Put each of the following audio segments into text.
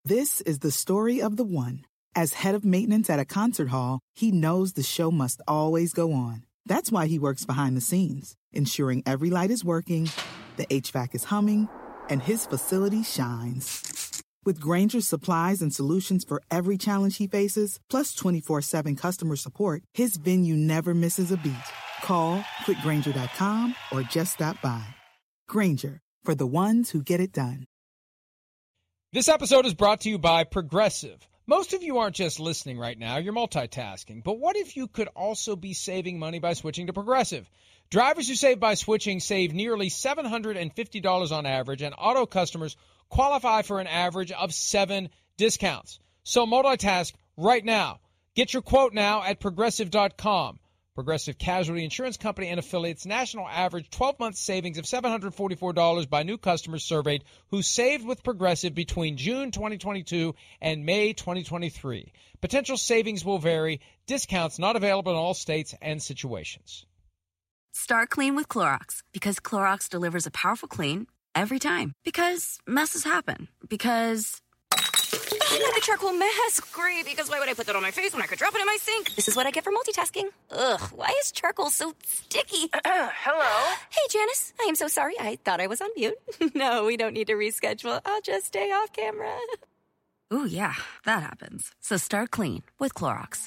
This is the story of the one. As head of maintenance at a concert hall, he knows the show must always go on. That's why he works behind the scenes, ensuring every light is working, the HVAC is humming, and his facility shines. With Grainger's supplies and solutions for every challenge he faces, plus 24/7 customer support, his venue never misses a beat. Call quickgrainger.com or just stop by. Grainger, for the ones who get it done. This episode is brought to you by Progressive. Most of you aren't just listening right now, you're multitasking. But what if you could also be saving money by switching to Progressive? Drivers who save by switching save nearly $750 on average, and auto customers qualify for an average of 7 discounts. So multitask right now. Get your quote now at Progressive.com. Progressive Casualty Insurance Company and affiliates, national average 12-month savings of $744 by new customers surveyed who saved with Progressive between June 2022 and May 2023. Potential savings will vary. Discounts not available in all states and situations. Start clean with Clorox, because Clorox delivers a powerful clean every time. Because messes happen. Because the charcoal mask. Great, because why would I put that on my face when I could drop it in my sink? This is what I get for multitasking. Ugh, why is charcoal so sticky? Hello? Hey, Janice. I am so sorry. I thought I was on mute. No, we don't need to reschedule. I'll just stay off camera. Ooh, yeah, that happens. So start clean with Clorox.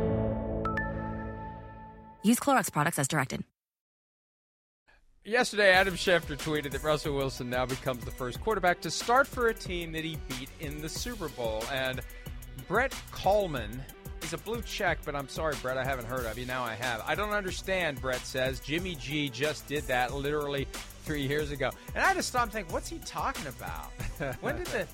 Use Clorox products as directed. Yesterday, Adam Schefter tweeted that Russell Wilson now becomes the first quarterback to start for a team that he beat in the Super Bowl. And Brett Coleman is a blue check, but I'm sorry, Brett, I haven't heard of you. Now I have. I don't understand, Brett says. Jimmy G just did that literally 3 years ago. And I had to stop and think, what's he talking about? When did the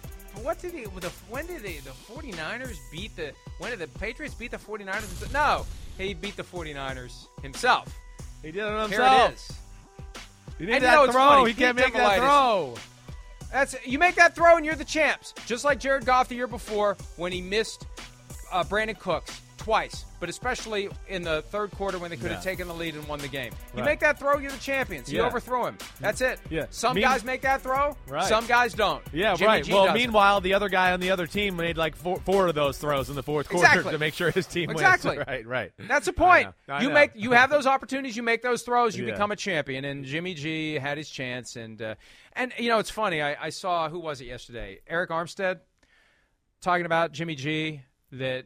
49ers beat the – when did the Patriots beat the 49ers? No, he beat the 49ers himself. He did it himself. Here it is. You need that throw. He can't make that throw. You make that throw and you're the champs. Just like Jared Goff the year before when he missed Brandon Cooks twice, but especially in the third quarter when they could have taken the lead and won the game. You make that throw, you're the champions. You overthrow him. That's it. Yeah. Some guys make that throw. Right. Some guys don't. Yeah, Jimmy right. G Well, doesn't. meanwhile, the other guy on the other team made like four of those throws in the fourth quarter to make sure his team wins. Right. That's the point. I know. You have those opportunities. You make those throws. You become a champion. And Jimmy G had his chance. And you know, it's funny. I saw, who was it yesterday? Eric Armstead talking about Jimmy G, that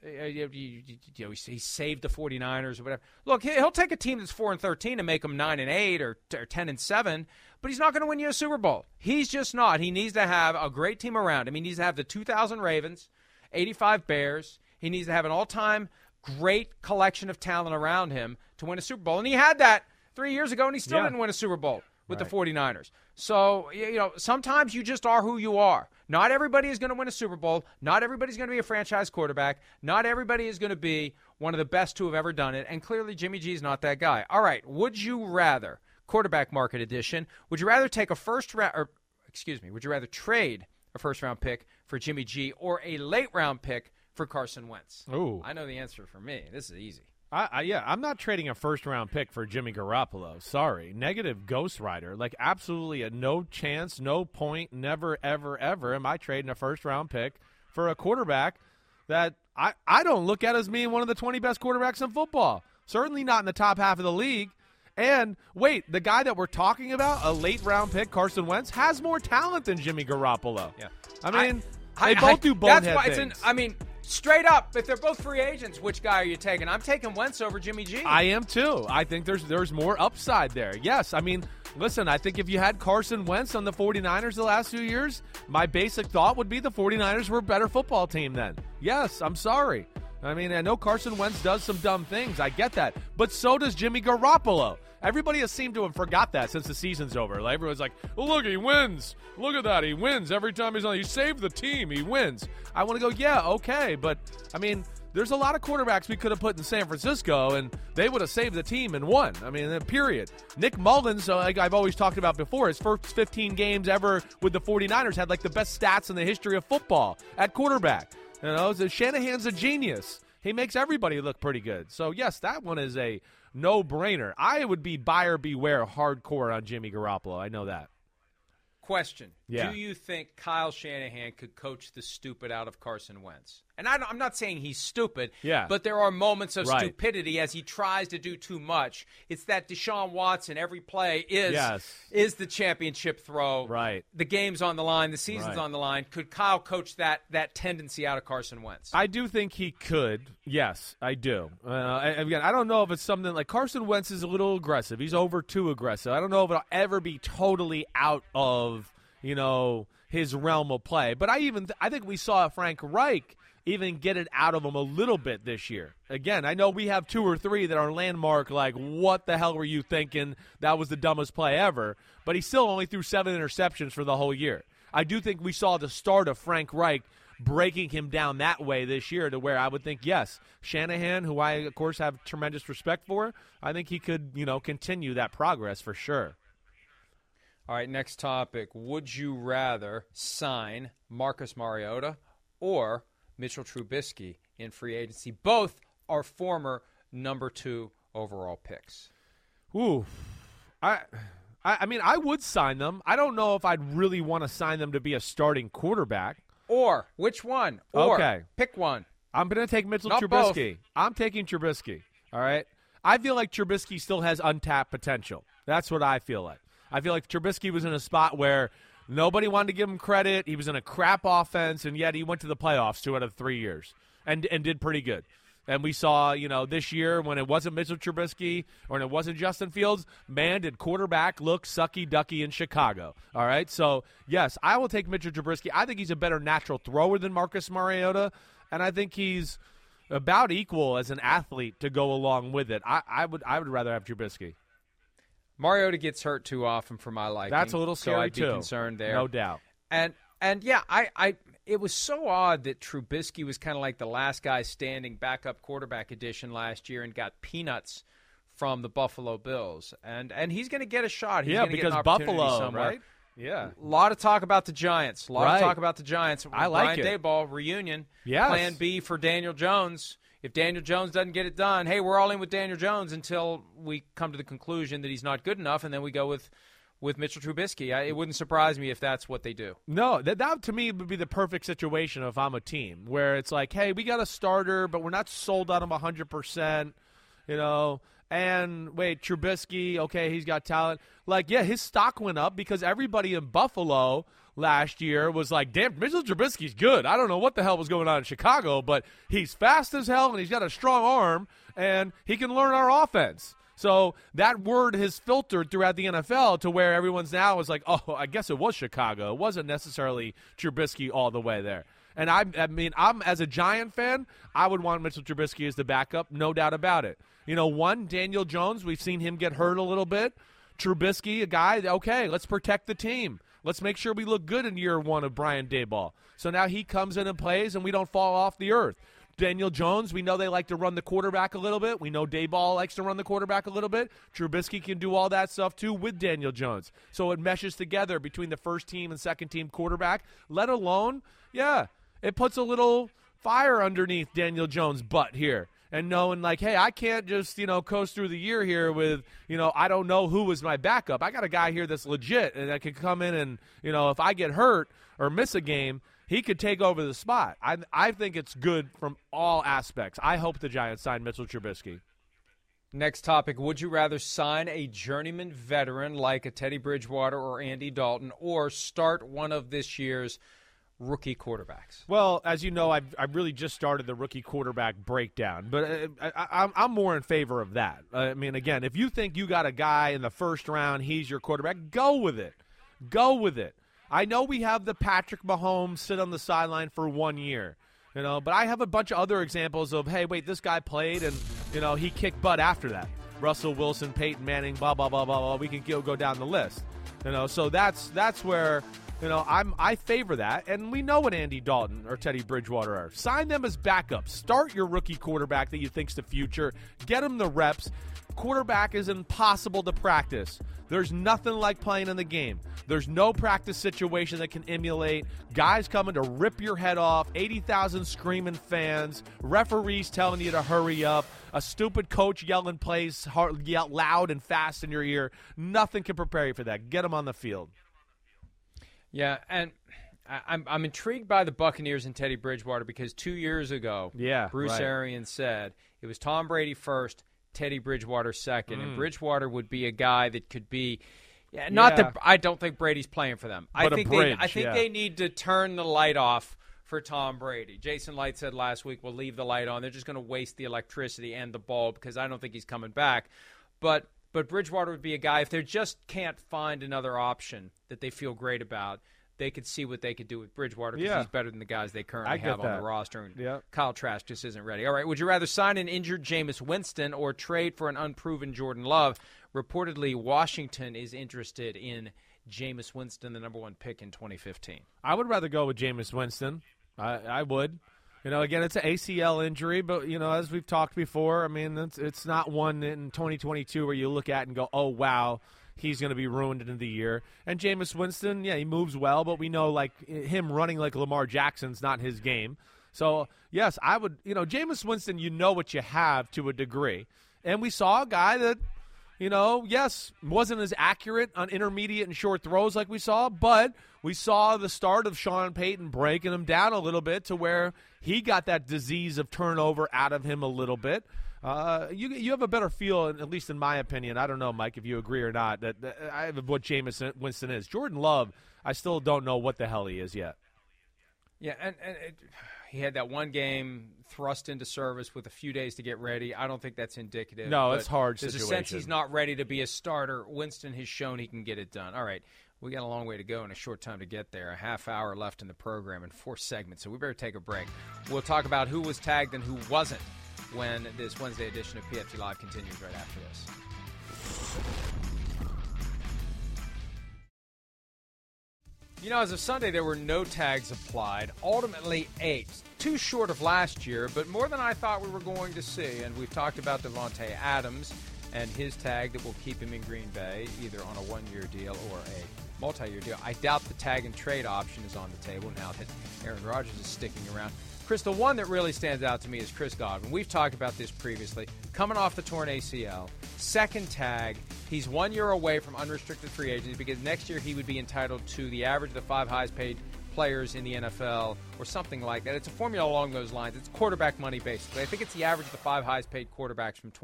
he saved the 49ers or whatever. Look, he'll take a team that's 4-13 and make them 9-8 or 10-7, but he's not going to win you a Super Bowl. He's just not. He needs to have a great team around him. He needs to have the 2000 Ravens, 85 Bears. He needs to have an all-time great collection of talent around him to win a Super Bowl. And he had that 3 years ago, and he still didn't win a Super Bowl with the 49ers. So, you know, sometimes you just are who you are. Not everybody is going to win a Super Bowl. Not everybody's going to be a franchise quarterback. Not everybody is going to be one of the best to have ever done it. And clearly Jimmy G is not that guy. All right, would you rather, quarterback market edition, would you rather take would you rather trade a first-round pick for Jimmy G or a late-round pick for Carson Wentz? Ooh. I know the answer for me. This is easy. I'm not trading a first-round pick for Jimmy Garoppolo. Sorry. Negative Ghost Rider. Like, absolutely a no chance, no point, never, ever, ever am I trading a first-round pick for a quarterback that I don't look at as being one of the 20 best quarterbacks in football. Certainly not in the top half of the league. And, wait, the guy that we're talking about, a late-round pick, Carson Wentz, has more talent than Jimmy Garoppolo. Yeah. I mean, they both do bonehead things. Straight up, if they're both free agents, which guy are you taking? I'm taking Wentz over Jimmy G. I am too. I think there's more upside there. Yes, I mean, listen, I think if you had Carson Wentz on the 49ers the last few years, my basic thought would be the 49ers were a better football team then. Yes, I'm sorry. I mean, I know Carson Wentz does some dumb things. I get that. But so does Jimmy Garoppolo. Everybody has seemed to have forgot that since the season's over. Like, everyone's like, oh, look, he wins. Look at that. He wins every time he's on. He saved the team. He wins. I want to go, yeah, okay. But, I mean, there's a lot of quarterbacks we could have put in San Francisco, and they would have saved the team and won. I mean, period. Nick Mullins, like I've always talked about before, his first 15 games ever with the 49ers had, like, the best stats in the history of football at quarterback. You know, Shanahan's a genius. He makes everybody look pretty good. So, yes, that one is a no-brainer. I would be buyer beware hardcore on Jimmy Garoppolo. I know that. Question. Yeah. Do you think Kyle Shanahan could coach the stupid out of Carson Wentz? And I'm not saying he's stupid, but there are moments of stupidity as he tries to do too much. It's that Deshaun Watson every play is the championship throw. Right. The game's on the line. The season's on the line. Could Kyle coach that tendency out of Carson Wentz? I do think he could. Yes, I do. Again, I don't know if it's something like Carson Wentz is a little aggressive. He's over too aggressive. I don't know if it'll ever be totally out of, his realm of play. But I think we saw Frank Reich even get it out of him a little bit this year. Again, I know we have 2 or 3 that are landmark, like, what the hell were you thinking? That was the dumbest play ever. But he still only threw 7 interceptions for the whole year. I do think we saw the start of Frank Reich breaking him down that way this year to where I would think, yes, Shanahan, who I, of course, have tremendous respect for, I think he could, continue that progress for sure. All right, next topic. Would you rather sign Marcus Mariota or Mitchell Trubisky in free agency? Both are former number 2 overall picks. Ooh. I mean, I would sign them. I don't know if I'd really want to sign them to be a starting quarterback. Or, which one? Pick one. I'm going to take Mitchell Not Trubisky. Both. I'm taking Trubisky, all right? I feel like Trubisky still has untapped potential. That's what I feel like. I feel like Trubisky was in a spot where nobody wanted to give him credit. He was in a crap offense, and yet he went to the playoffs 2 out of 3 years and did pretty good. And we saw, this year when it wasn't Mitchell Trubisky or when it wasn't Justin Fields, man, did quarterback look sucky-ducky in Chicago. All right? So, yes, I will take Mitchell Trubisky. I think he's a better natural thrower than Marcus Mariota, and I think he's about equal as an athlete to go along with it. I would rather have Trubisky. Mariota gets hurt too often for my liking. That's a little scary, so I'd be too. concerned there. No doubt. And yeah, it was so odd that Trubisky was kind of like the last guy standing backup quarterback edition last year and got peanuts from the Buffalo Bills. And he's going to get a shot. He's going to get an opportunity Buffalo, somewhere. right? Yeah. A lot of talk about the Giants. I like Brian Daboll, reunion. Yes. Plan B for Daniel Jones. If Daniel Jones doesn't get it done, hey, we're all in with Daniel Jones until we come to the conclusion that he's not good enough, and then we go with Mitchell Trubisky. It wouldn't surprise me if that's what they do. No, that to me would be the perfect situation if I'm a team where it's like, hey, we got a starter, but we're not sold on him 100%, And wait, Trubisky, okay, he's got talent. Like, yeah, his stock went up because everybody in Buffalo last year was like, damn, Mitchell Trubisky's good. I don't know what the hell was going on in Chicago, but he's fast as hell and he's got a strong arm and he can learn our offense. So that word has filtered throughout the NFL to where everyone's now is like, oh, I guess it was Chicago. It wasn't necessarily Trubisky all the way there. And I'm as a Giant fan, I would want Mitchell Trubisky as the backup, no doubt about it. Daniel Jones, we've seen him get hurt a little bit. Trubisky, a guy, okay, let's protect the team. Let's make sure we look good in year 1 of Brian Daboll. So now he comes in and plays, and we don't fall off the earth. Daniel Jones, we know they like to run the quarterback a little bit. We know Daboll likes to run the quarterback a little bit. Trubisky can do all that stuff, too, with Daniel Jones. So it meshes together between the first team and second team quarterback, let alone, it puts a little fire underneath Daniel Jones' butt here. And knowing, like, hey, I can't just, coast through the year here with, I don't know who was my backup. I got a guy here that's legit and that could come in and, if I get hurt or miss a game, he could take over the spot. I think it's good from all aspects. I hope the Giants sign Mitchell Trubisky. Next topic, would you rather sign a journeyman veteran like a Teddy Bridgewater or Andy Dalton or start one of this year's rookie quarterbacks? Well, as you know, I've really just started the rookie quarterback breakdown, but I'm more in favor of that. I mean, again, if you think you got a guy in the first round, he's your quarterback, go with it. Go with it. I know we have the Patrick Mahomes sit on the sideline for 1 year, but I have a bunch of other examples of, hey, wait, this guy played and, he kicked butt after that. Russell Wilson, Peyton Manning, blah, blah, blah, blah, blah. We can go down the list. So that's where – I favor that, and we know what Andy Dalton or Teddy Bridgewater are. Sign them as backups. Start your rookie quarterback that you think's the future. Get him the reps. Quarterback is impossible to practice. There's nothing like playing in the game. There's no practice situation that can emulate. Guys coming to rip your head off, 80,000 screaming fans, referees telling you to hurry up, a stupid coach yelling plays loud and fast in your ear. Nothing can prepare you for that. Get them on the field. Yeah, and I'm intrigued by the Buccaneers and Teddy Bridgewater because 2 years ago, Bruce Arians said it was Tom Brady first, Teddy Bridgewater second, and Bridgewater would be a guy that could be. Yeah, not that I don't think Brady's playing for them. But I think they need to turn the light off for Tom Brady. Jason Light said last week, we'll leave the light on. They're just going to waste the electricity and the bulb because I don't think he's coming back. But Bridgewater would be a guy, if they just can't find another option that they feel great about, they could see what they could do with Bridgewater because he's better than the guys they currently have on the roster. And Kyle Trask just isn't ready. All right, would you rather sign an injured Jameis Winston or trade for an unproven Jordan Love? Reportedly, Washington is interested in Jameis Winston, the number 1 pick in 2015. I would rather go with Jameis Winston. I would. Again, it's an ACL injury, but, as we've talked before, I mean, it's not one in 2022 where you look at and go, oh, wow, he's going to be ruined in the year. And Jameis Winston, he moves well, but we know, him running like Lamar Jackson's not his game. So, yes, I would, Jameis Winston, what you have to a degree. And we saw a guy that, wasn't as accurate on intermediate and short throws like we saw, but we saw the start of Sean Payton breaking him down a little bit to where he got that disease of turnover out of him a little bit. You have a better feel, at least in my opinion. I don't know, Mike, if you agree or not, that I have what Jameis Winston is. Jordan Love, I still don't know what the hell he is yet. Yeah, and he had that one game thrust into service with a few days to get ready. I don't think that's indicative. No, it's hard situation. There's a sense he's not ready to be a starter. Winston has shown he can get it done. All right, we got a long way to go and a short time to get there. A half hour left in the program and 4 segments, so we better take a break. We'll talk about who was tagged and who wasn't when this Wednesday edition of PFT Live continues right after this. As of Sunday, there were no tags applied, ultimately 8. Too short of last year, but more than I thought we were going to see. And we've talked about Devontae Adams and his tag that will keep him in Green Bay, either on a one-year deal or a multi-year deal. I doubt the tag and trade option is on the table now that Aaron Rodgers is sticking around. Chris, the one that really stands out to me is Chris Godwin. We've talked about this previously. Coming off the torn ACL, second tag, he's 1 year away from unrestricted free agency because next year he would be entitled to the average of the 5 highest paid players in the NFL or something like that. It's a formula along those lines. It's quarterback money, basically. I think it's the average of the 5 highest paid quarterbacks from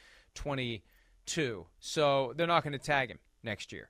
2022. So they're not going to tag him next year.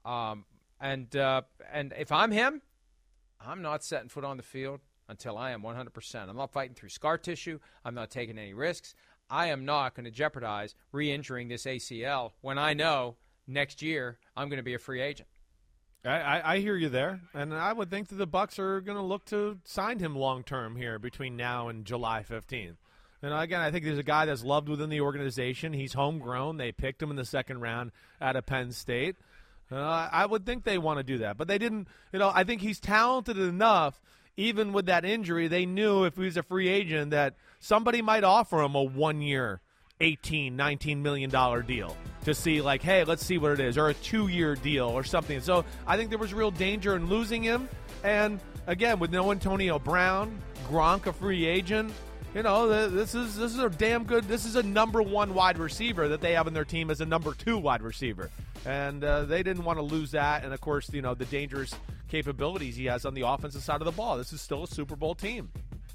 And if I'm him, I'm not setting foot on the field until I am 100%. I'm not fighting through scar tissue. I'm not taking any risks. I am not going to jeopardize re-injuring this ACL when I know next year I'm going to be a free agent. I hear you there, and I would think that the Bucs are going to look to sign him long-term here between now and July 15th. And again, I think there's a guy that's loved within the organization. He's homegrown. They picked him in the second round out of Penn State. I would think they want to do that, but they didn't. I think he's talented enough. Even with that injury, they knew if he was a free agent that somebody might offer him a 1 year, $19 million deal to see, hey, let's see what it is, or a 2 year deal or something. So I think there was real danger in losing him. And again, with no Antonio Brown, Gronk a free agent, this is a damn good. This is a number 1 wide receiver that they have in their team as a number 2 wide receiver, and they didn't want to lose that. And of course, the dangerous capabilities he has on the offensive side of the ball. This is still a Super Bowl team.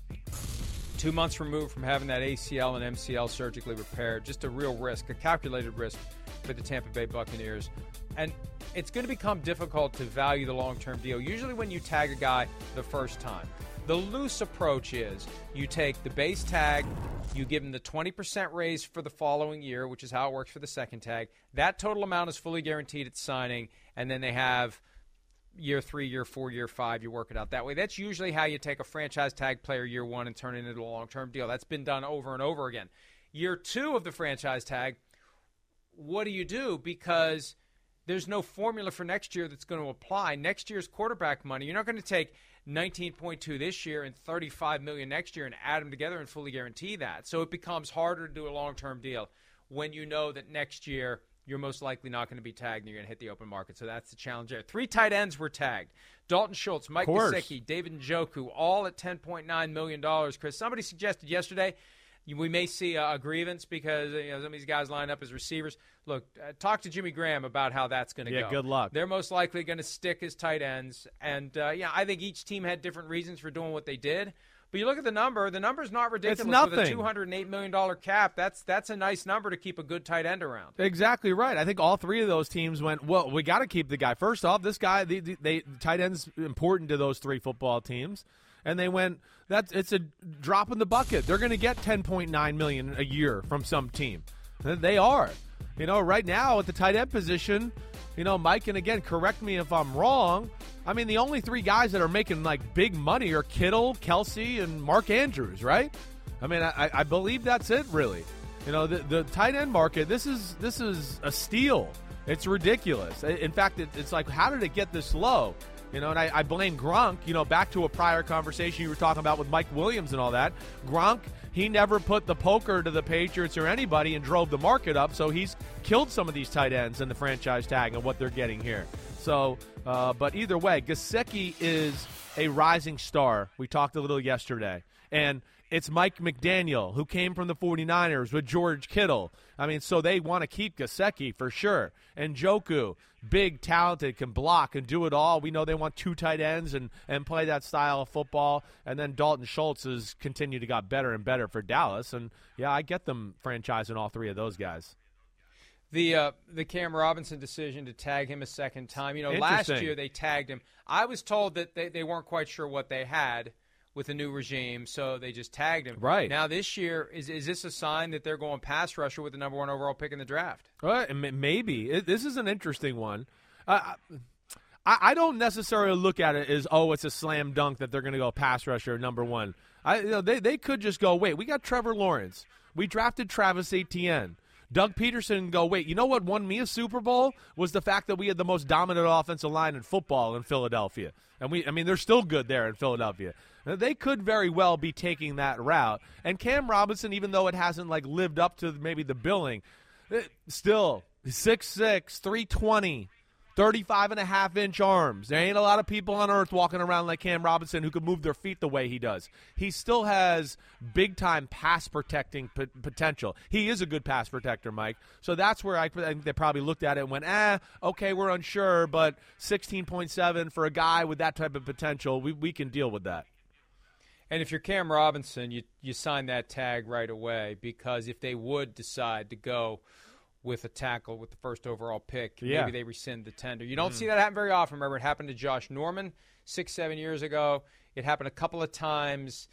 2 months removed from having that ACL and MCL surgically repaired, just a real risk, a calculated risk for the Tampa Bay Buccaneers. And it's going to become difficult to value the long-term deal. Usually when you tag a guy the first time, the loose approach is you take the base tag, you give him the 20% raise for the following year, which is how it works for the second tag. That total amount is fully guaranteed at signing, and then they have year 3, year 4, year 5, you work it out that way. That's usually how you take a franchise tag player year 1 and turn it into a long-term deal. That's been done over and over again. Year 2 of the franchise tag, what do you do? Because there's no formula for next year that's going to apply. Next year's quarterback money, you're not going to take 19.2 this year and $35 million next year and add them together and fully guarantee that. So it becomes harder to do a long-term deal when you know that next year you're most likely not going to be tagged and you're going to hit the open market. So that's the challenge there. 3 tight ends were tagged. Dalton Schultz, Mike Gesicki, David Njoku, all at $10.9 million. Chris, somebody suggested yesterday We may see a grievance because some of these guys line up as receivers. Look, talk to Jimmy Graham about how that's going to go. Yeah, good luck. They're most likely going to stick as tight ends. And, I think each team had different reasons for doing what they did. But you look at the number. The number's not ridiculous. It's nothing. With a $208 million cap, that's a nice number to keep a good tight end around. Exactly right. I think all three of those teams went, well, we got to keep the guy. First off, this guy, tight end's important to those three football teams. And they went, it's a drop in the bucket. They're going to get $10.9 million a year from some team. They are. Right now at the tight end position, Mike, and again, correct me if I'm wrong, I mean, the only three guys that are making, big money are Kittle, Kelsey, and Mark Andrews, right? I mean, I believe that's it, really. The tight end market, this is a steal. It's ridiculous. In fact, it's like, how did it get this low? And I blame Gronk, back to a prior conversation you were talking about with Mike Williams and all that. Gronk, he never put the poker to the Patriots or anybody and drove the market up, so he's killed some of these tight ends in the franchise tag and what they're getting here. So, but either way, Gesicki is a rising star. We talked a little yesterday. And it's Mike McDaniel, who came from the 49ers with George Kittle. I mean, so they want to keep Gesicki for sure. And Njoku, big, talented, can block and do it all. We know they want two tight ends and play that style of football. And then Dalton Schultz has continued to get better and better for Dallas. And, yeah, I get them franchising all three of those guys. The Cam Robinson decision to tag him a second time. Last year they tagged him. I was told that they weren't quite sure what they had with the new regime, so they just tagged him. Right. Now this year, is this a sign that they're going pass rusher with the number 1 overall pick in the draft? Maybe. This is an interesting one. I don't necessarily look at it as, it's a slam dunk that they're going to go pass rusher number 1. They could just go, wait, we got Trevor Lawrence. We drafted Travis Etienne. Doug Peterson go, wait, you know what won me a Super Bowl was the fact that we had the most dominant offensive line in football in Philadelphia. And they're still good there in Philadelphia. They could very well be taking that route. And Cam Robinson, even though it hasn't lived up to maybe the billing, still 6'6", 320, 35.5-inch arms. There ain't a lot of people on earth walking around like Cam Robinson who could move their feet the way he does. He still has big-time pass-protecting potential. He is a good pass protector, Mike. So that's where I think they probably looked at it and went, okay, we're unsure, but 16.7 for a guy with that type of potential, we can deal with that. And if you're Cam Robinson, you sign that tag right away, because if they would decide to go with a tackle with the first overall pick, maybe they rescind the tender. You don't see that happen very often. Remember, it happened to Josh Norman 6-7 years ago. It happened a couple of times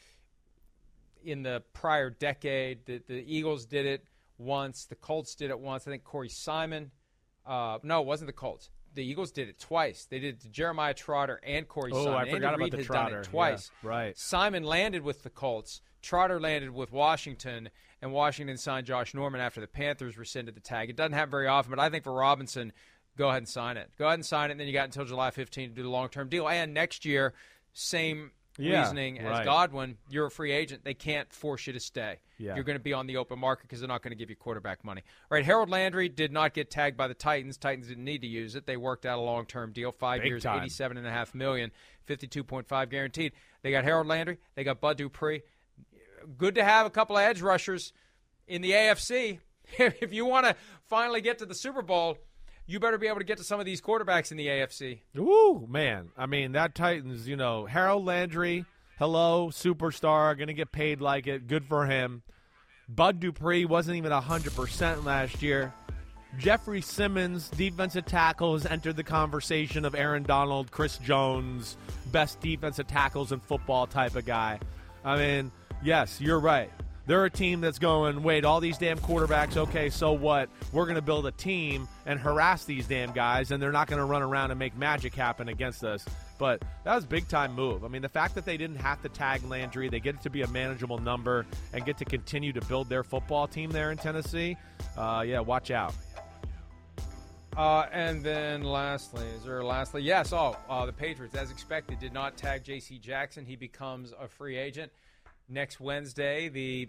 in the prior decade. The Eagles did it once. The Colts did it once. I think Corey Simon. No, it wasn't the Colts. The Eagles did it twice. They did it to Jeremiah Trotter and Corey Simon. I forgot about the Trotter. Done it twice. Yeah, right. Simon landed with the Colts. Trotter landed with Washington, and Washington signed Josh Norman after the Panthers rescinded the tag. It doesn't happen very often, but I think for Robinson, go ahead and sign it. Go ahead and sign it, and then you got until July 15 to do the long-term deal. And next year, same reasoning as Godwin, you're a free agent. They can't force you to stay. Yeah. You're going to be on the open market because they're not going to give you quarterback money. All right, Harold Landry did not get tagged by the Titans. Titans didn't need to use it. They worked out a long-term deal, 5 years, $87.5 million, $52.5 guaranteed. They got Harold Landry. They got Bud Dupree. Good to have a couple of edge rushers in the AFC. If you want to finally get to the Super Bowl, you better be able to get to some of these quarterbacks in the AFC. Ooh, man. I mean, that Titans, Harold Landry, hello, superstar, going to get paid like it. Good for him. Bud Dupree wasn't even 100% last year. Jeffrey Simmons, defensive tackle, has entered the conversation of Aaron Donald, Chris Jones, best defensive tackles in football type of guy. I mean, yes, you're right. They're a team that's going, wait, all these damn quarterbacks, okay, so what? We're going to build a team and harass these damn guys, and they're not going to run around and make magic happen against us. But that was a big-time move. I mean, the fact that they didn't have to tag Landry, they get it to be a manageable number and get to continue to build their football team there in Tennessee, watch out. And then lastly, yes, the Patriots, as expected, did not tag J.C. Jackson. He becomes a free agent. Next Wednesday, the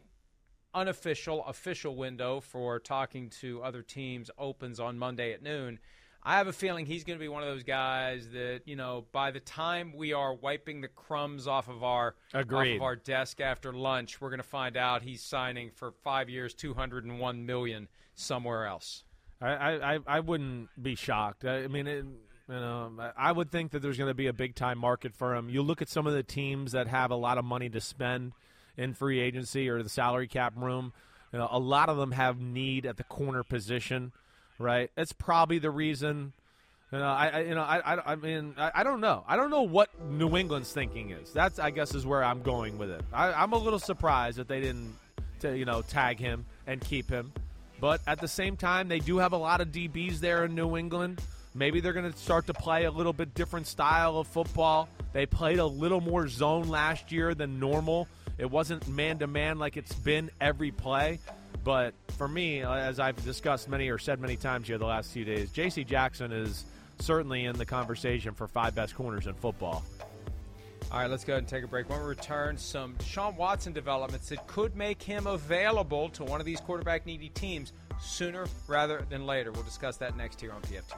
official window for talking to other teams opens on Monday at noon. I have a feeling he's going to be one of those guys that, by the time we are wiping the crumbs off of our desk after lunch, we're going to find out he's signing for 5 years, $201 million somewhere else. I wouldn't be shocked. I mean, I would think that there's going to be a big-time market for him. You look at some of the teams that have a lot of money to spend in free agency or the salary cap room. A lot of them have need at the corner position. Right, that's probably the reason. I don't know. I don't know what New England's thinking is. That's, I guess, is where I'm going with it. I'm a little surprised that they didn't, tag him and keep him. But at the same time, they do have a lot of DBs there in New England. Maybe they're going to start to play a little bit different style of football. They played a little more zone last year than normal. It wasn't man-to-man like it's been every play. But for me, as I've said many times here the last few days, J.C. Jackson is certainly in the conversation for 5 best corners in football. All right, let's go ahead and take a break. When we return, some Deshaun Watson developments that could make him available to one of these quarterback-needy teams sooner rather than later. We'll discuss that next here on PFT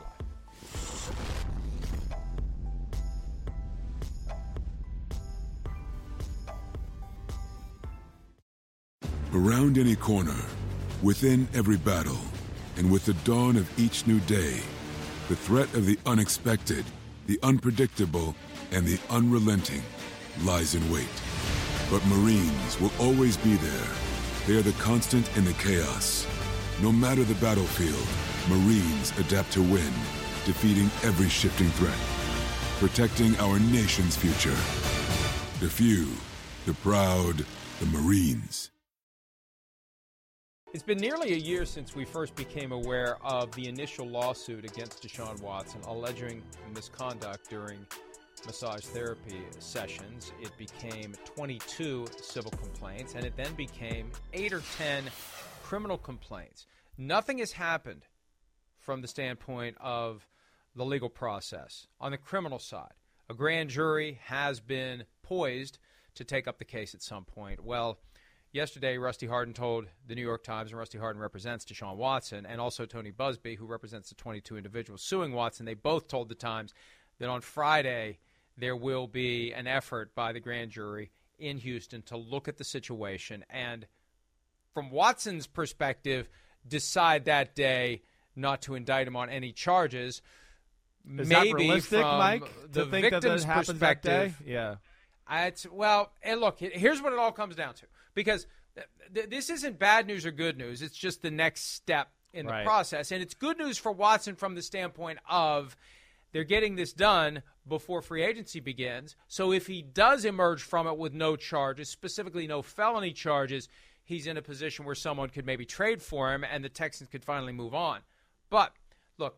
Live. Around any corner, within every battle, and with the dawn of each new day, the threat of the unexpected, the unpredictable, and the unrelenting lies in wait. But Marines will always be there. They are the constant in the chaos. No matter the battlefield, Marines adapt to win, defeating every shifting threat, protecting our nation's future. The few, the proud, the Marines. It's been nearly a year since we first became aware of the initial lawsuit against Deshaun Watson alleging misconduct during massage therapy sessions. It became 22 civil complaints, and it then became 8 or 10 criminal complaints. Nothing has happened from the standpoint of the legal process. On the criminal side, a grand jury has been poised to take up the case at some point. Well, yesterday, Rusty Hardin told the New York Times, and Rusty Hardin represents Deshaun Watson, and also Tony Busby, who represents the 22 individuals suing Watson. They both told the Times that on Friday there will be an effort by the grand jury in Houston to look at the situation and, from Watson's perspective, decide that day not to indict him on any charges. Is maybe that realistic, from Mike, the to think victim's that happens perspective. that day? Yeah. And look, here's what it all comes down to. Because this isn't bad news or good news. It's just the next step in the process. And it's good news for Watson from the standpoint of they're getting this done before free agency begins. So if he does emerge from it with no charges, specifically no felony charges, he's in a position where someone could maybe trade for him and the Texans could finally move on. But, look,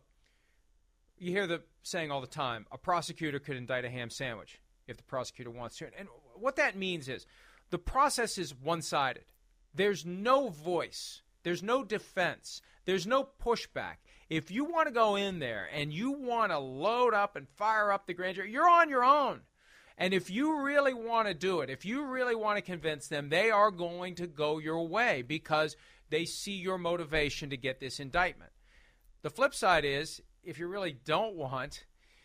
you hear the saying all the time, a prosecutor could indict a ham sandwich if the prosecutor wants to. And what that means is the process is one-sided. There's no voice. There's no defense. There's no pushback. If you want to go in there and you want to load up and fire up the grand jury, you're on your own. And if you really want to do it, if you really want to convince them, they are going to go your way because they see your motivation to get this indictment. The flip side is, if you really don't want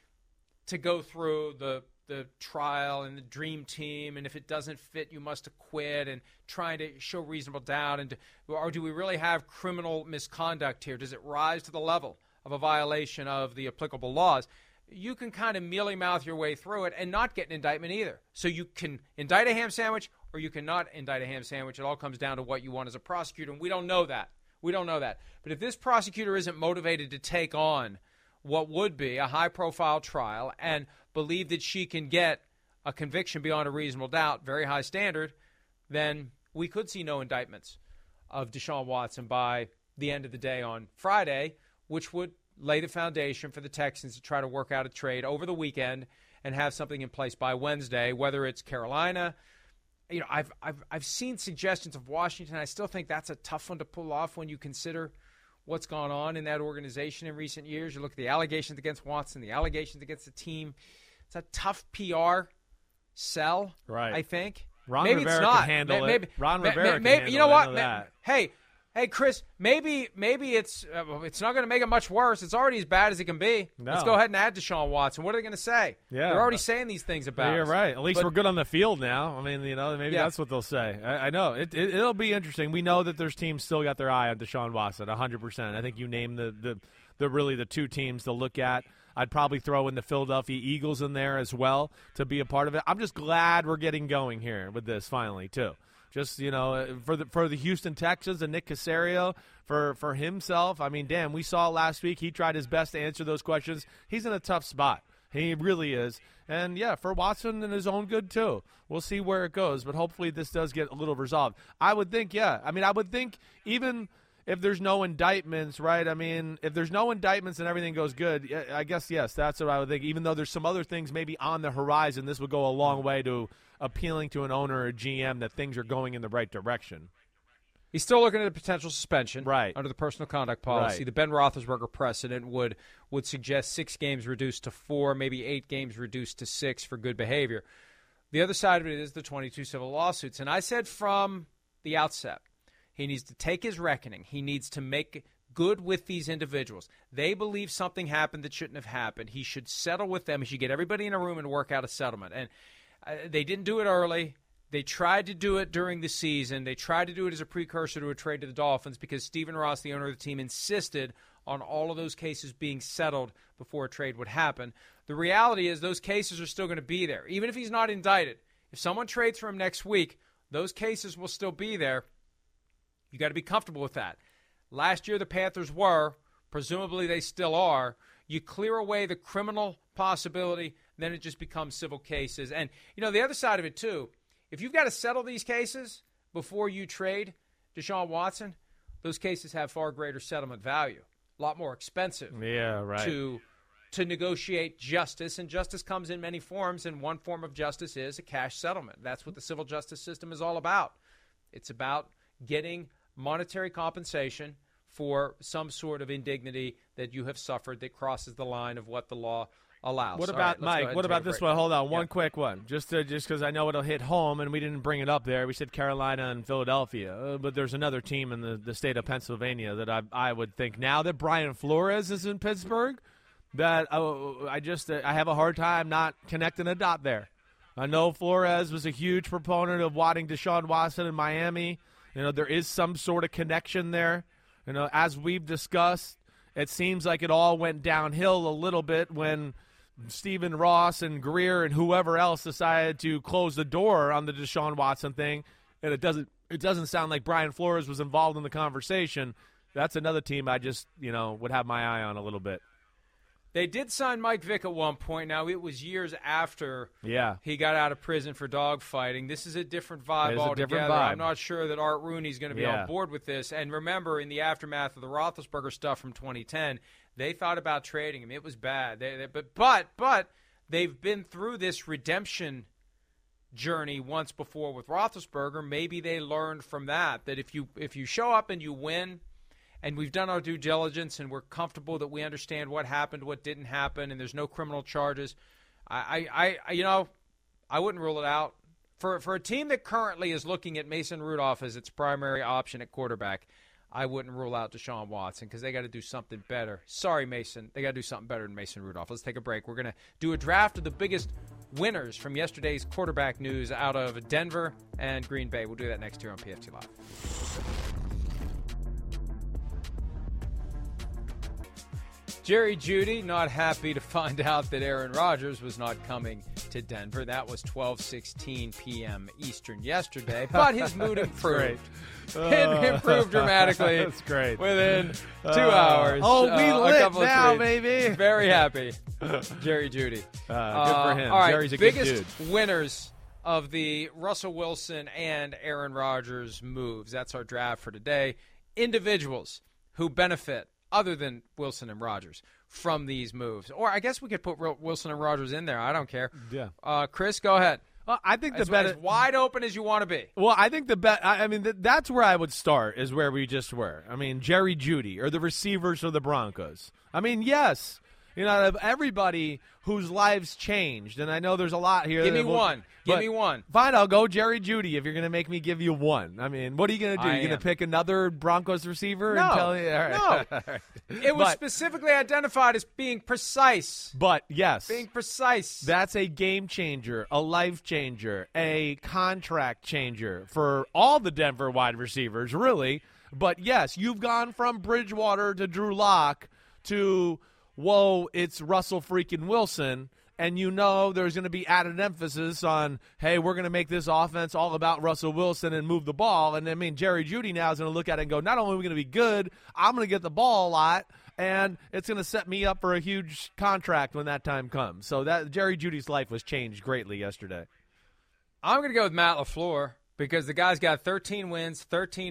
to go through the trial and the dream team, and if it doesn't fit, you must acquit, and trying to show reasonable doubt, or do we really have criminal misconduct here? Does it rise to the level of a violation of the applicable laws? You can kind of mealy-mouth your way through it and not get an indictment either. So you can indict a ham sandwich or you cannot indict a ham sandwich. It all comes down to what you want as a prosecutor, and we don't know that. We don't know that. But if this prosecutor isn't motivated to take on what would be a high-profile trial and believe that she can get a conviction beyond a reasonable doubt, very high standard, then we could see no indictments of Deshaun Watson by the end of the day on Friday, which would lay the foundation for the Texans to try to work out a trade over the weekend and have something in place by Wednesday, whether it's Carolina. You know, I've seen suggestions of Washington. I still think that's a tough one to pull off when you consider what's gone on in that organization in recent years. You look at the allegations against Watson, the allegations against the team. It's a tough PR sell, right? I think. Ron maybe Rivera it's not. Can handle maybe, it. Ron Rivera can maybe, handle you know what? that. Hey, Hey, Chris, maybe it's not going to make it much worse. It's already as bad as it can be. No. Let's go ahead and add Deshaun Watson. What are they going to say? Yeah, they're already saying these things about You're us. right. At least we're good on the field now. I mean, maybe Yeah. that's what they'll say. I know. It'll be interesting. We know that there's teams still got their eye on Deshaun Watson, 100%. I think you named the two teams to look at. I'd probably throw in the Philadelphia Eagles in there as well to be a part of it. I'm just glad we're getting going here with this finally, too. Just, for the Houston Texans and Nick Caserio, for himself, I mean, damn, we saw last week he tried his best to answer those questions. He's in a tough spot. He really is. And, yeah, for Watson and his own good, too. We'll see where it goes, but hopefully this does get a little resolved. I would think, yeah. I mean, I would think even if there's no indictments, right? I mean, if there's no indictments and everything goes good, I guess, yes, that's what I would think. Even though there's some other things maybe on the horizon, this would go a long way to appealing to an owner or a GM that things are going in the right direction. He's still looking at a potential suspension right. under the personal conduct policy. Right. The Ben Roethlisberger precedent would suggest 6 games reduced to 4, maybe 8 games reduced to 6 for good behavior. The other side of it is the 22 civil lawsuits. And I said from the outset, he needs to take his reckoning. He needs to make good with these individuals. They believe something happened that shouldn't have happened. He should settle with them. He should get everybody in a room and work out a settlement. And they didn't do it early. They tried to do it during the season. They tried to do it as a precursor to a trade to the Dolphins because Stephen Ross, the owner of the team, insisted on all of those cases being settled before a trade would happen. The reality is those cases are still going to be there. Even if he's not indicted, if someone trades for him next week, those cases will still be there. You got to be comfortable with that. Last year the Panthers were. Presumably they still are. You clear away the criminal possibility, then it just becomes civil cases. And, the other side of it, too, if you've got to settle these cases before you trade Deshaun Watson, those cases have far greater settlement value, a lot more expensive to negotiate justice. And justice comes in many forms, and one form of justice is a cash settlement. That's what the civil justice system is all about. It's about getting monetary compensation for some sort of indignity that you have suffered that crosses the line of what the law allows. What about, Mike, what about this one? Hold on, one quick one. Just because I know it'll hit home, and we didn't bring it up there. We said Carolina and Philadelphia, but there's another team in the state of Pennsylvania that I would think now that Brian Flores is in Pittsburgh, that I have a hard time not connecting a dot there. I know Flores was a huge proponent of wanting Deshaun Watson in Miami. There is some sort of connection there. As we've discussed, it seems like it all went downhill a little bit when Stephen Ross and Greer and whoever else decided to close the door on the Deshaun Watson thing, and it doesn't sound like Brian Flores was involved in the conversation. That's another team I just, would have my eye on a little bit. They did sign Mike Vick at one point. Now, it was years after he got out of prison for dogfighting. This is a different vibe altogether. I'm not sure that Art Rooney's going to be on board with this. And remember, in the aftermath of the Roethlisberger stuff from 2010, they thought about trading him. It was bad. But they've been through this redemption journey once before with Roethlisberger. Maybe they learned from that if you show up and you win, and we've done our due diligence and we're comfortable that we understand what happened, what didn't happen, and there's no criminal charges, I wouldn't rule it out. For a team that currently is looking at Mason Rudolph as its primary option at quarterback, I wouldn't rule out Deshaun Watson because they got to do something better. Sorry, Mason. They got to do something better than Mason Rudolph. Let's take a break. We're going to do a draft of the biggest winners from yesterday's quarterback news out of Denver and Green Bay. We'll do that next year on PFT Live. Jerry Jeudy not happy to find out that Aaron Rodgers was not coming to Denver. That was 12:16 p.m. Eastern yesterday, but his mood improved. It improved dramatically. That's great. Within 2 hours. We lit now, baby. Very happy, Jerry Jeudy. Good for him. All right, Jerry's a good dude. biggest winners of the Russell Wilson and Aaron Rodgers moves. That's our draft for today. Individuals who benefit, other than Wilson and Rodgers, from these moves. Or I guess we could put Wilson and Rodgers in there. I don't care. Yeah. Chris, go ahead. Well, I think as wide open as you want to be. Well, I think that's where I would start, is where we just were. I mean, Jerry Jeudy or the receivers for the Broncos. I mean, yes, You know, of everybody whose lives changed, and I know there's a lot here. Give me one. Give me one. Fine, I'll go Jerry Jeudy if you're going to make me give you one. I mean, what are you going to do? You're going to pick another Broncos receiver? No. And tell me? All right. No. It was specifically identified as being precise. But, yes. Being precise. That's a game changer, a life changer, a contract changer for all the Denver wide receivers, really. But, yes, you've gone from Bridgewater to Drew Lock to – whoa, it's Russell freaking Wilson, and you know there's going to be added emphasis on, hey, we're going to make this offense all about Russell Wilson and move the ball. And, I mean, Jerry Jeudy now is going to look at it and go, not only are we going to be good, I'm going to get the ball a lot, and it's going to set me up for a huge contract when that time comes. So that Jerry Jeudy's life was changed greatly yesterday. I'm going to go with Matt LaFleur. Because the guy's got 13 wins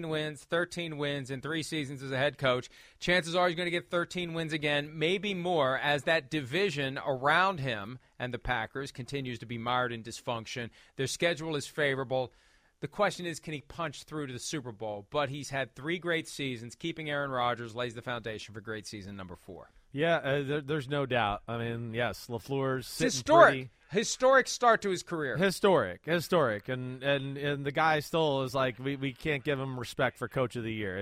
in 3 seasons as a head coach. Chances are he's going to get 13 wins again, maybe more, as that division around him and the Packers continues to be mired in dysfunction. Their schedule is favorable. The question is, can he punch through to the Super Bowl? But he's had 3 great seasons. Keeping Aaron Rodgers lays the foundation for great season number 4. Yeah, there's no doubt. I mean, yes, LaFleur's sitting pretty. Historic start to his career. Historic, and the guy still is like we can't give him respect for Coach of the Year.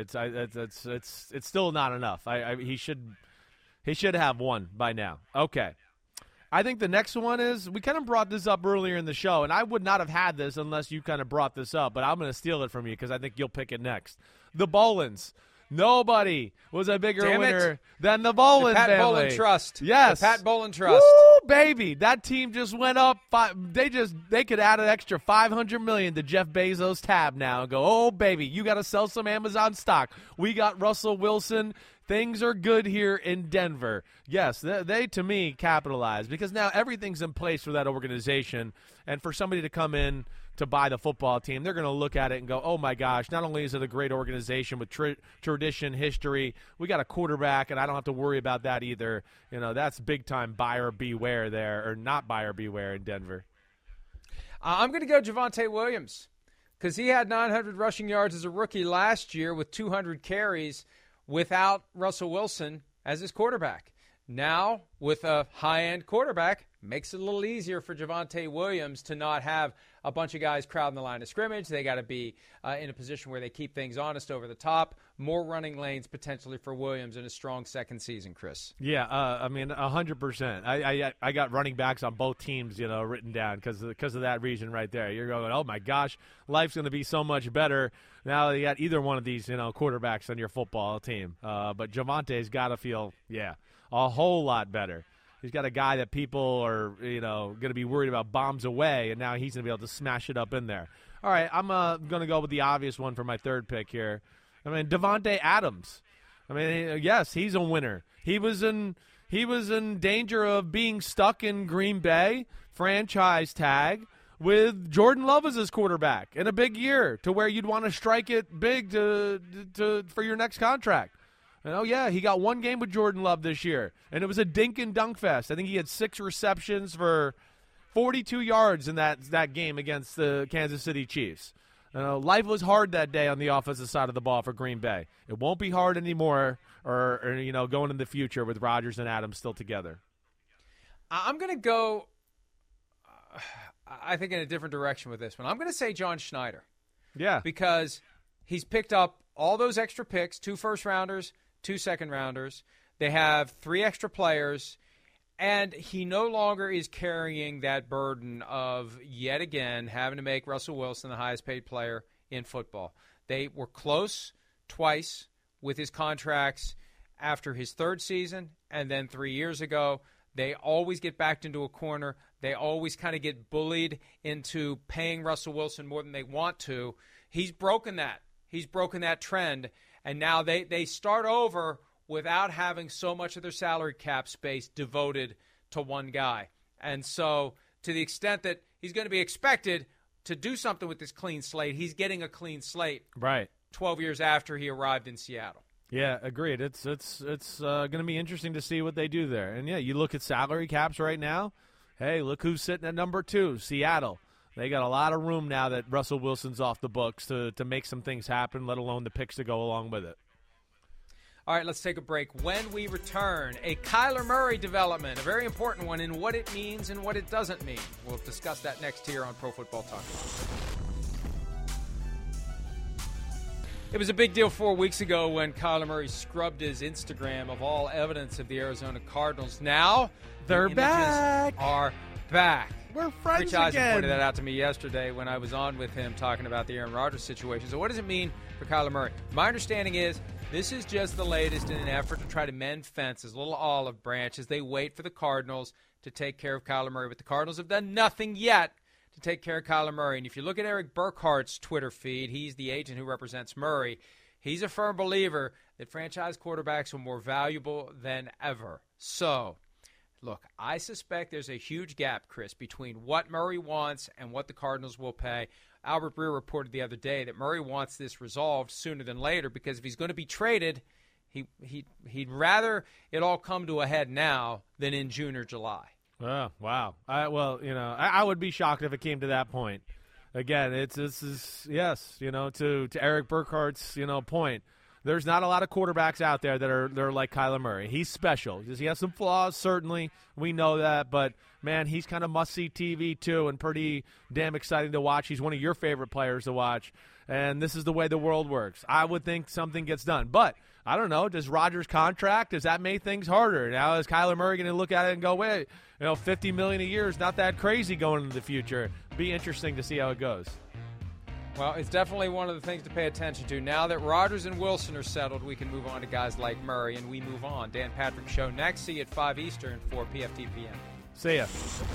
It's still not enough. He should have one by now. Okay, I think the next one is we kind of brought this up earlier in the show, and I would not have had this unless you kind of brought this up. But I'm going to steal it from you because I think you'll pick it next. The Bolins. Nobody was a bigger winner than the Bolin Pat family. Bolin Trust. Yes. The Pat Bolin Trust. Woo, baby. That team just went up. They could add an extra $500 million to Jeff Bezos' tab now and go, oh, baby, you got to sell some Amazon stock. We got Russell Wilson. Things are good here in Denver. Yes, they to me, capitalized because now everything's in place for that organization. And for somebody to come in to buy the football team, they're going to look at it and go, oh, my gosh, not only is it a great organization with tradition, history, we got a quarterback, and I don't have to worry about that either. You know, that's big-time buyer beware there, or not buyer beware in Denver. I'm going to go Javonte Williams because he had 900 rushing yards as a rookie last year with 200 carries without Russell Wilson as his quarterback. Now, with a high-end quarterback, makes it a little easier for Javonte Williams to not have a bunch of guys crowding the line of scrimmage. They got to be in a position where they keep things honest over the top. More running lanes potentially for Williams in a strong second season, Chris. Yeah, I mean, 100%. I got running backs on both teams, you know, written down because of that reason right there. You're going, oh, my gosh, life's going to be so much better now you got either one of these, you know, quarterbacks on your football team. But Javonte's got to feel, a whole lot better. He's got a guy that people are, you know, going to be worried about bombs away, and now he's going to be able to smash it up in there. All right, I'm going to go with the obvious one for my third pick here. I mean, Davante Adams. I mean, yes, he's a winner. He was in danger of being stuck in Green Bay, franchise tag, with Jordan Love as his quarterback in a big year to where you'd want to strike it big for your next contract. And, oh, yeah, he got one game with Jordan Love this year, and it was a dink and dunk fest. I think he had 6 receptions for 42 yards in that game against the Kansas City Chiefs. Life was hard that day on the offensive side of the ball for Green Bay. It won't be hard anymore or you know, going in the future with Rodgers and Adams still together. I'm going to go, I think, in a different direction with this one. I'm going to say John Schneider. Yeah. Because he's picked up all those extra picks, 2 first-rounders, 2 second-rounders. They have 3 extra players, and he no longer is carrying that burden of, yet again, having to make Russell Wilson the highest-paid player in football. They were close twice with his contracts after his 3rd season, and then 3 years ago. They always get backed into a corner. They always kind of get bullied into paying Russell Wilson more than they want to. He's broken that. He's broken that trend, and now they start over without having so much of their salary cap space devoted to one guy. And so to the extent that he's going to be expected to do something with this clean slate, he's getting a clean slate. Right. 12 years after he arrived in Seattle. Yeah, agreed. It's going to be interesting to see what they do there. And, yeah, you look at salary caps right now. Hey, look who's sitting at number 2, Seattle. They got a lot of room now that Russell Wilson's off the books to make some things happen, let alone the picks to go along with it. All right, let's take a break. When we return, a Kyler Murray development, a very important one in what it means and what it doesn't mean. We'll discuss that next here on Pro Football Talk. It was a big deal 4 weeks ago when Kyler Murray scrubbed his Instagram of all evidence of the Arizona Cardinals. Now, they're back. Are back. We're friends Rich Eisen again. pointed that out to me yesterday when I was on with him talking about the Aaron Rodgers situation. So what does it mean for Kyler Murray? My understanding is this is just the latest in an effort to try to mend fences, little olive branch, as they wait for the Cardinals to take care of Kyler Murray. But the Cardinals have done nothing yet to take care of Kyler Murray. And if you look at Eric Burkhardt's Twitter feed, he's the agent who represents Murray. He's a firm believer that franchise quarterbacks are more valuable than ever. So, look, I suspect there's a huge gap, Chris, between what Murray wants and what the Cardinals will pay. Albert Breer reported the other day that Murray wants this resolved sooner than later because if he's going to be traded, he'd rather it all come to a head now than in June or July. Oh, wow. I would be shocked if it came to that point. Again, to Eric Burkhardt's, point. There's not a lot of quarterbacks out there that are like Kyler Murray. He's special. Does he have some flaws? Certainly. We know that. But, man, he's kind of must-see TV, too, and pretty damn exciting to watch. He's one of your favorite players to watch. And this is the way the world works. I would think something gets done. But, I don't know, does Rodgers' contract, does that make things harder? Now is Kyler Murray going to look at it and go, wait, $50 million a year is not that crazy going into the future. Be interesting to see how it goes. Well, it's definitely one of the things to pay attention to. Now that Rodgers and Wilson are settled, we can move on to guys like Murray, and we move on. Dan Patrick Show next. See you at 5 Eastern for PFTPM. See ya.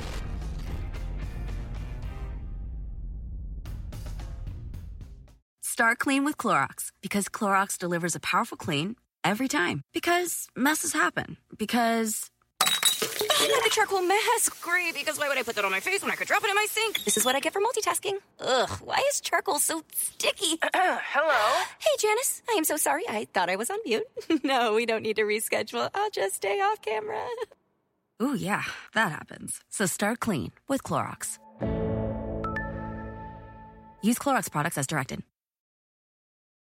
Start clean with Clorox because Clorox delivers a powerful clean every time. Because messes happen. Because the charcoal mask. Great, because why would I put that on my face when I could drop it in my sink? This is what I get for multitasking. Ugh, why is charcoal so sticky? Hello? Hey, Janice. I am so sorry. I thought I was on mute. No, we don't need to reschedule. I'll just stay off camera. Ooh, yeah, that happens. So start clean with Clorox. Use Clorox products as directed.